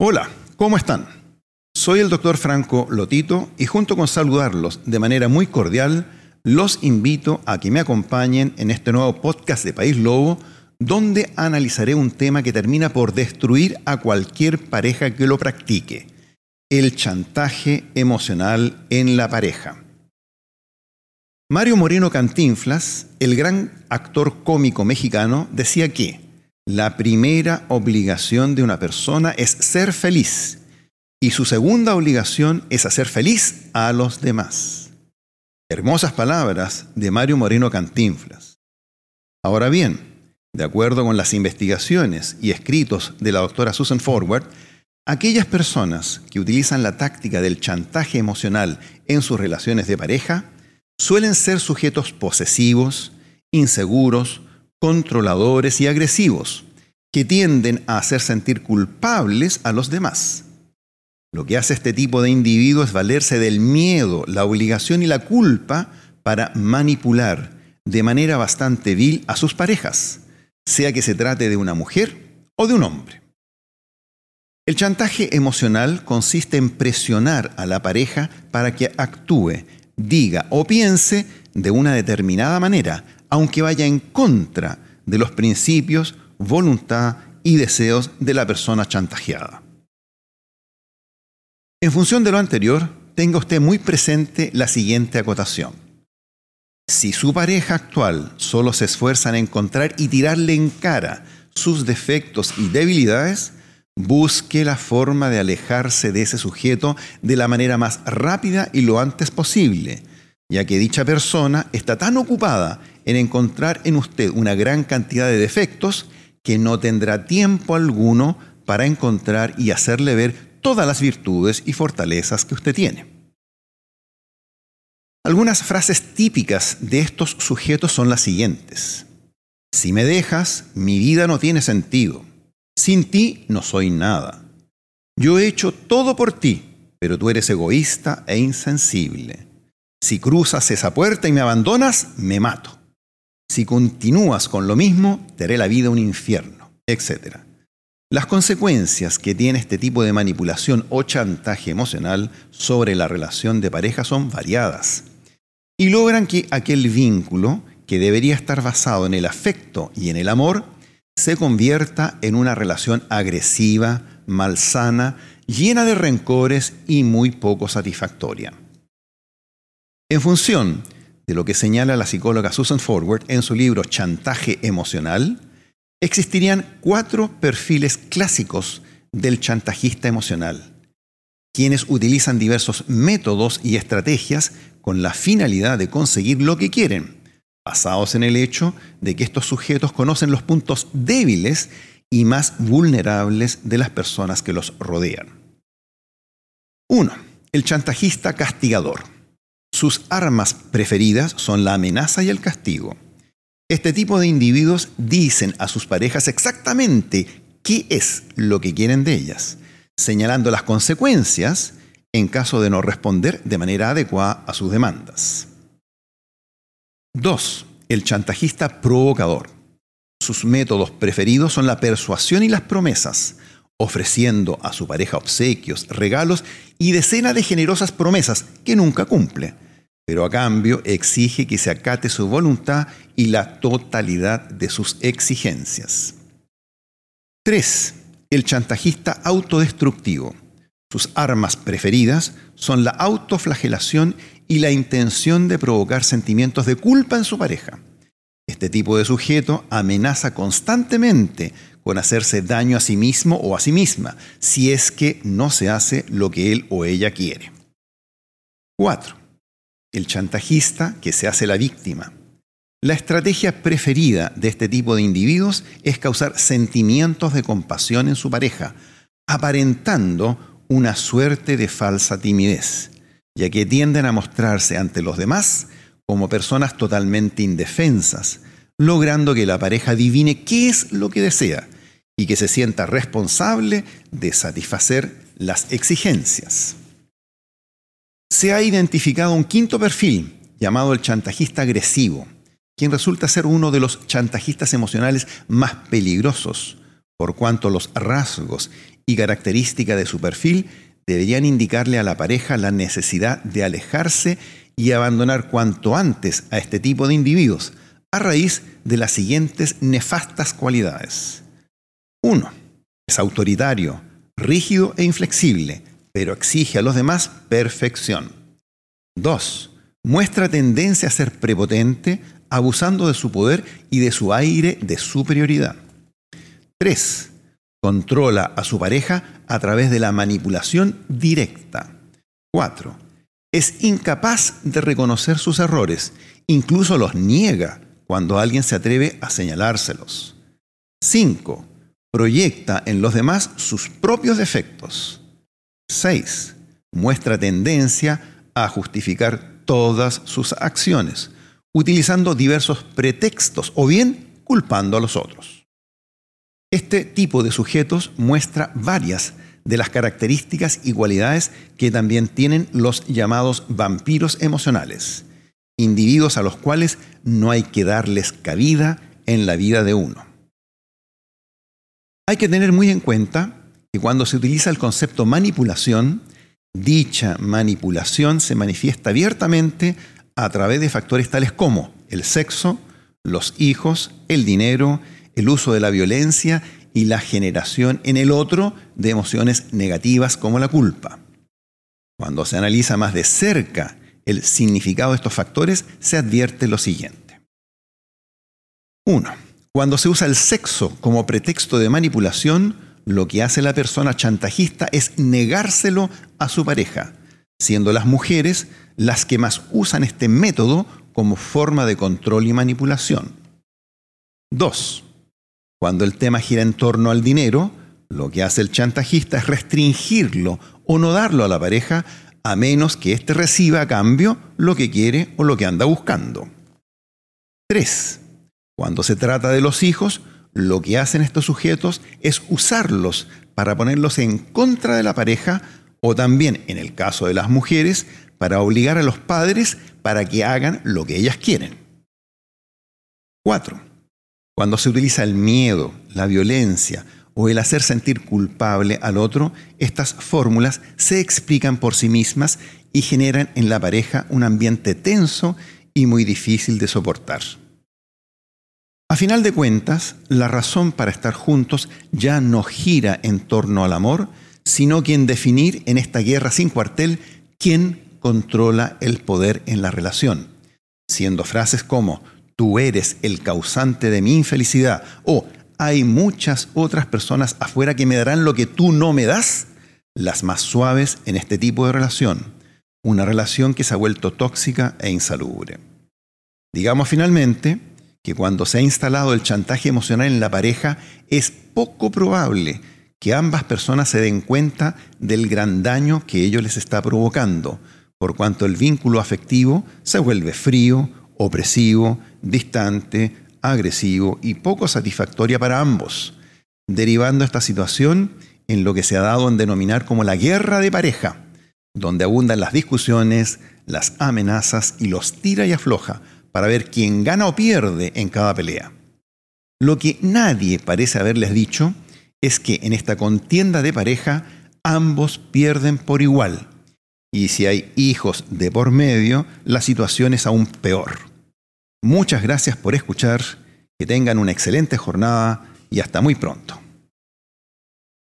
Hola, ¿cómo están? Soy el Dr. Franco Lotito y junto con saludarlos de manera muy cordial, los invito a que me acompañen en este nuevo podcast de País Lobo, donde analizaré un tema que termina por destruir a cualquier pareja que lo practique: el chantaje emocional en la pareja. Mario Moreno Cantinflas, el gran actor cómico mexicano, decía que la primera obligación de una persona es ser feliz y su segunda obligación es hacer feliz a los demás. Hermosas palabras de Mario Moreno Cantinflas. Ahora bien, de acuerdo con las investigaciones y escritos de la doctora Susan Forward, aquellas personas que utilizan la táctica del chantaje emocional en sus relaciones de pareja suelen ser sujetos posesivos, inseguros, controladores y agresivos, que tienden a hacer sentir culpables a los demás. Lo que hace este tipo de individuo es valerse del miedo, la obligación y la culpa para manipular de manera bastante vil a sus parejas, sea que se trate de una mujer o de un hombre. El chantaje emocional consiste en presionar a la pareja para que actúe, diga o piense de una determinada manera, aunque vaya en contra de los principios, voluntad y deseos de la persona chantajeada. En función de lo anterior, tenga usted muy presente la siguiente acotación. Si su pareja actual solo se esfuerza en encontrar y tirarle en cara sus defectos y debilidades, busque la forma de alejarse de ese sujeto de la manera más rápida y lo antes posible, ya que dicha persona está tan ocupada en encontrar en usted una gran cantidad de defectos que no tendrá tiempo alguno para encontrar y hacerle ver todas las virtudes y fortalezas que usted tiene. Algunas frases típicas de estos sujetos son las siguientes: si me dejas, mi vida no tiene sentido. Sin ti no soy nada. Yo he hecho todo por ti, pero tú eres egoísta e insensible. Si cruzas esa puerta y me abandonas, me mato. Si continúas con lo mismo, te haré la vida un infierno, etc. Las consecuencias que tiene este tipo de manipulación o chantaje emocional sobre la relación de pareja son variadas y logran que aquel vínculo, que debería estar basado en el afecto y en el amor, se convierta en una relación agresiva, malsana, llena de rencores y muy poco satisfactoria. En función de lo que señala la psicóloga Susan Forward en su libro Chantaje Emocional, existirían 4 perfiles clásicos del chantajista emocional, quienes utilizan diversos métodos y estrategias con la finalidad de conseguir lo que quieren, basados en el hecho de que estos sujetos conocen los puntos débiles y más vulnerables de las personas que los rodean. 1. El chantajista castigador. Sus armas preferidas son la amenaza y el castigo. Este tipo de individuos dicen a sus parejas exactamente qué es lo que quieren de ellas, señalando las consecuencias en caso de no responder de manera adecuada a sus demandas. 2. El chantajista provocador. Sus métodos preferidos son la persuasión y las promesas, ofreciendo a su pareja obsequios, regalos y decenas de generosas promesas que nunca cumple, pero a cambio exige que se acate su voluntad y la totalidad de sus exigencias. 3. El chantajista autodestructivo. Sus armas preferidas son la autoflagelación y la intención de provocar sentimientos de culpa en su pareja. Este tipo de sujeto amenaza constantemente con hacerse daño a sí mismo o a sí misma, si es que no se hace lo que él o ella quiere. 4. El chantajista que se hace la víctima. La estrategia preferida de este tipo de individuos es causar sentimientos de compasión en su pareja, aparentando una suerte de falsa timidez, ya que tienden a mostrarse ante los demás como personas totalmente indefensas, logrando que la pareja adivine qué es lo que desea y que se sienta responsable de satisfacer las exigencias. Se ha identificado un 5.º perfil, llamado el chantajista agresivo, quien resulta ser uno de los chantajistas emocionales más peligrosos, por cuanto los rasgos y características de su perfil deberían indicarle a la pareja la necesidad de alejarse y abandonar cuanto antes a este tipo de individuos, a raíz de las siguientes nefastas cualidades. 1. Es autoritario, rígido e inflexible, pero exige a los demás perfección. 2. Muestra tendencia a ser prepotente, abusando de su poder y de su aire de superioridad. 3. Controla a su pareja a través de la manipulación directa. 4. Es incapaz de reconocer sus errores, incluso los niega cuando alguien se atreve a señalárselos. 5. Proyecta en los demás sus propios defectos. 6. Muestra tendencia a justificar todas sus acciones, utilizando diversos pretextos o bien culpando a los otros. Este tipo de sujetos muestra varias de las características y cualidades que también tienen los llamados vampiros emocionales, individuos a los cuales no hay que darles cabida en la vida de uno. Hay que tener muy en cuenta que cuando se utiliza el concepto manipulación, dicha manipulación se manifiesta abiertamente a través de factores tales como el sexo, los hijos, el dinero, el uso de la violencia y la generación en el otro de emociones negativas como la culpa. Cuando se analiza más de cerca el significado de estos factores, se advierte lo siguiente. 1. Cuando se usa el sexo como pretexto de manipulación, lo que hace la persona chantajista es negárselo a su pareja, siendo las mujeres las que más usan este método como forma de control y manipulación. 2. Cuando el tema gira en torno al dinero, lo que hace el chantajista es restringirlo o no darlo a la pareja a menos que éste reciba a cambio lo que quiere o lo que anda buscando. 3. Cuando se trata de los hijos, lo que hacen estos sujetos es usarlos para ponerlos en contra de la pareja o también, en el caso de las mujeres, para obligar a los padres para que hagan lo que ellas quieren. 4. Cuando se utiliza el miedo, la violencia o el hacer sentir culpable al otro, estas fórmulas se explican por sí mismas y generan en la pareja un ambiente tenso y muy difícil de soportar. A final de cuentas, la razón para estar juntos ya no gira en torno al amor, sino que en definir en esta guerra sin cuartel quién controla el poder en la relación, siendo frases como «tú eres el causante de mi infelicidad» o «hay muchas otras personas afuera que me darán lo que tú no me das», las más suaves en este tipo de relación, una relación que se ha vuelto tóxica e insalubre. Digamos finalmente que cuando se ha instalado el chantaje emocional en la pareja, es poco probable que ambas personas se den cuenta del gran daño que ello les está provocando, por cuanto el vínculo afectivo se vuelve frío, opresivo, distante, agresivo y poco satisfactoria para ambos, derivando esta situación en lo que se ha dado en denominar como la guerra de pareja, donde abundan las discusiones, las amenazas y los tira y afloja para ver quién gana o pierde en cada pelea. Lo que nadie parece haberles dicho es que en esta contienda de pareja ambos pierden por igual, y si hay hijos de por medio, la situación es aún peor. Muchas gracias por escuchar, que tengan una excelente jornada y hasta muy pronto.